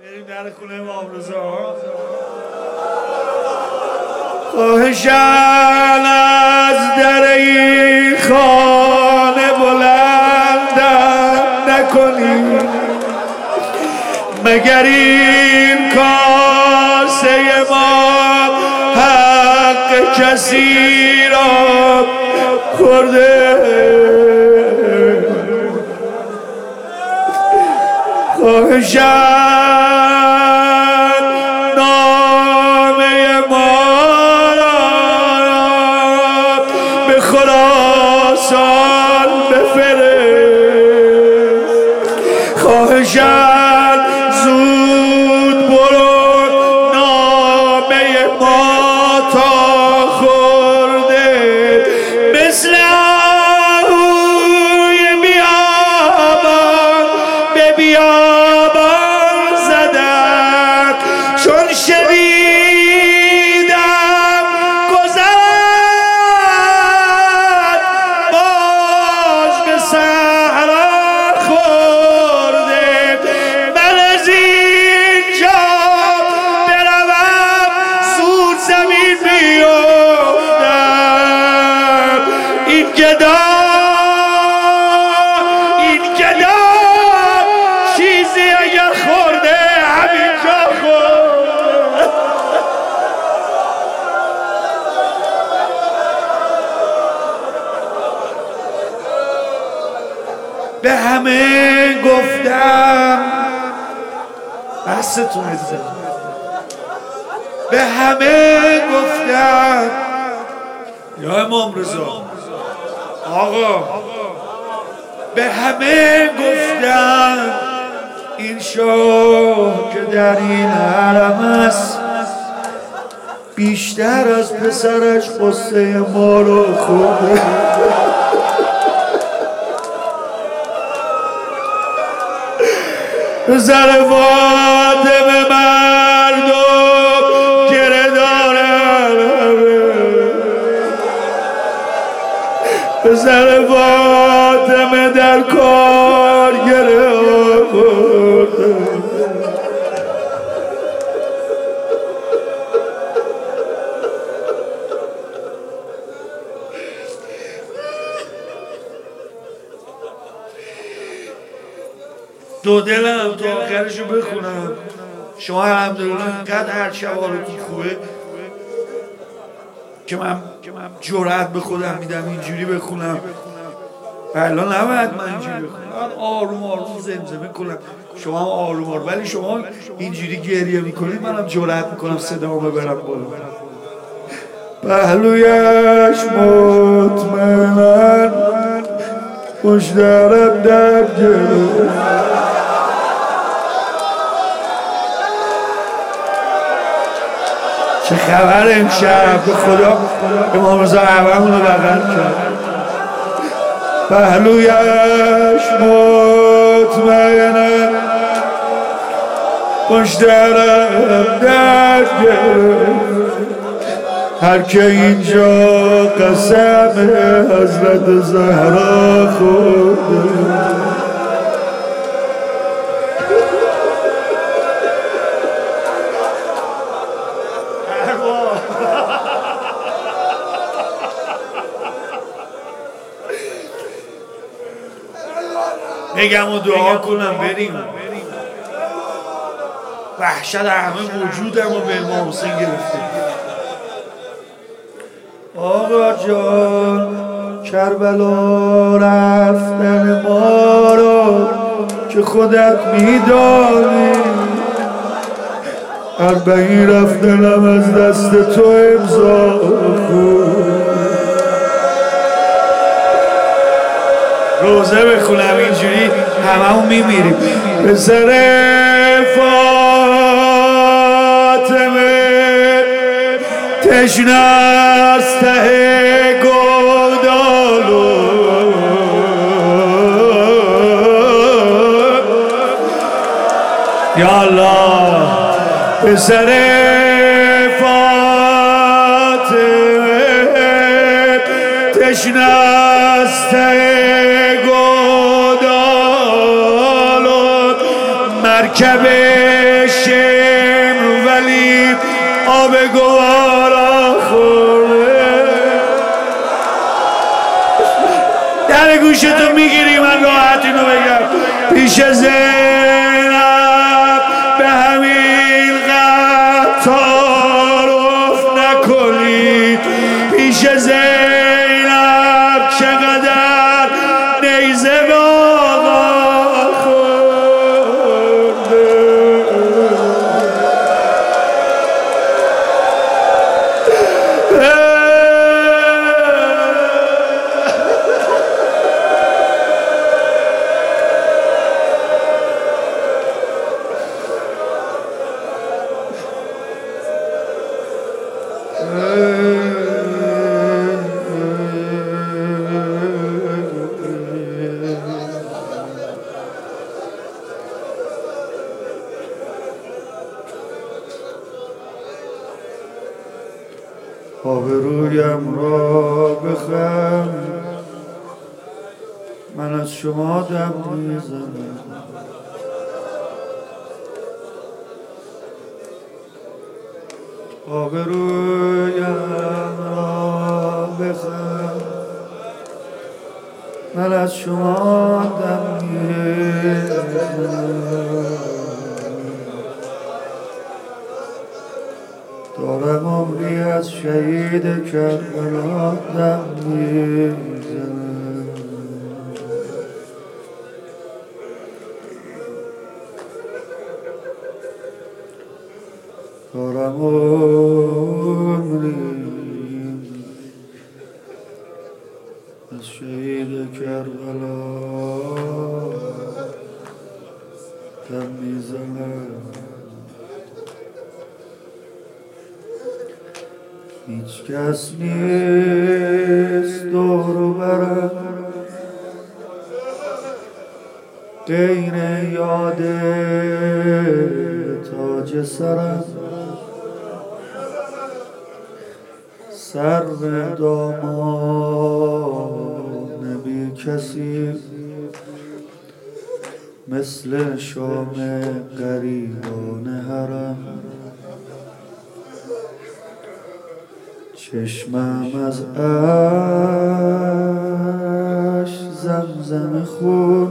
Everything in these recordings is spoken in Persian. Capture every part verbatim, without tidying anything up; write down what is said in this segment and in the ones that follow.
بریم در خونه امام رضا. خواهشن از در این خانه بلندم نکنی، مگر این کاسه ما حق کسی را خورده؟ خواهشن نامه ما را به خراسان بفرست. خواهشن زود برو نامه ما تا خورده مثل آهوی بیابان به بیابان زدن، چون شنیدم گذرد باز به صحرا خورده. من از اینجا بروم زود زمین بیفتم. این گدا این گدا چیزی اگر خورده همینجا خورده. به همه گفتم بستون عزیزم، به همه گفتم یا امام رضا آقا، به همه گفتم این شاه که در این حرم است بیشتر از پسرش قصه ما رو خورده. پسر فاطمه مردم گره دارن، پسر فاطمه در کار گره آورده. دو دلم تا آخرشو بخونم. شما الحمدلله اینقدر هر شب حالتون خوبه که من جرأت به خودم میدم اینجوری بخونم. الان نباید من اینجوری بخونم، باید آروم آروم زمزمه کنم. شما هم آروم آروم، ولی شما اینجوری گریه میکنید منم جرأت میکنم صدامو ببرم بالا. پهلویش مطمئنن پشت درم درد گرفت. چه خبر امشب؟ به خدا امام رضا عوامونو بغل کرد. پهلویش مطمئنه پشت درم درد گرفت. هر که اینجا قسم حضرت زهرا خورده. بگم و دعا کنم بریم. وحشت همه وجودم و به امام حسین گرفته. آقا جان کربلا رفتن ما رو که خودت میدانی، اربعین رفتنم از دست تو امضا خود. روزه بخونم اینجوری همه هم میمیریم. پسر فاطمه تشنه از ته گودالو، یا الله. پسر فاطمه تشنه از ته مرکب شمر ولی آب گوارا خورده. در گوشتو میگیری من راحت اینو بگم پیش زینب به همین قد تعارف نکنید. پیش زینب چقدر نیزه به آقا خورده. آبرویم را بخم من از شما دم میزنم. آبرویم را بخم من از شما دم میزنم. دارم عمری از شهید کربلا دم میزنم. دارم عمری از شهید کربلا دم میزنم. هیچ کس نیست دور و برم غیر یاد تاج سرم. سر به دامان بی کسی مثل شام غریبان حرم. چشمم از اشک زمزم خون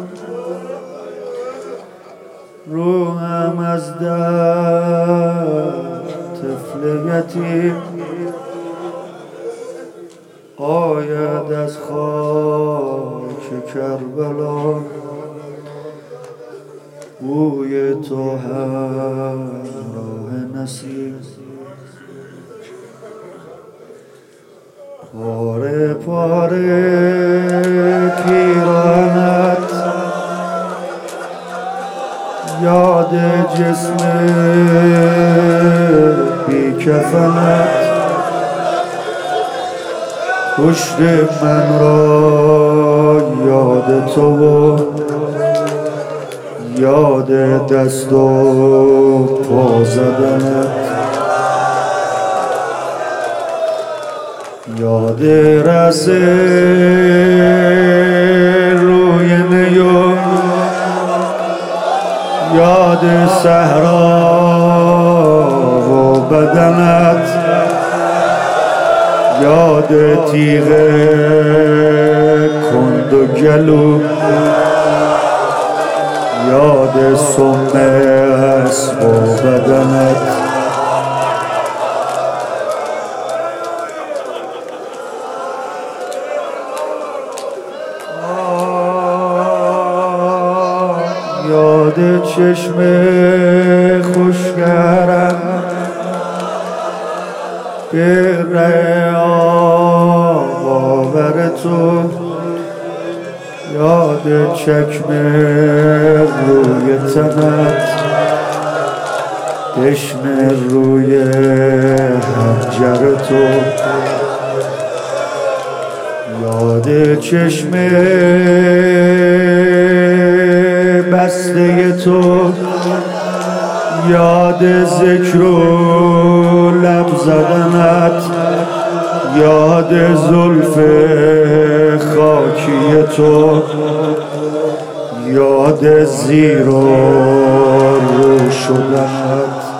روحم از درد طفل یتیم آید از خاک کربلا. بوی تو همراه نسیم پاره پاره پیرانت یاد جسم بی کفنت پشت من را یاد تو و یاد دست و پا زدنت یاد رس روی نیوم یاد صحرا و بدنت یاد تیغ کند و گلو یاد سم اسب و بدنت یاد چشم خوشگرم به آور تو یاد چکم روی تنت دشم روی حنجر تو یاد چشم بسته تو یاد ذکر و لب زدنت یاد زلف خاکی تو یاد زیر و رو شدنت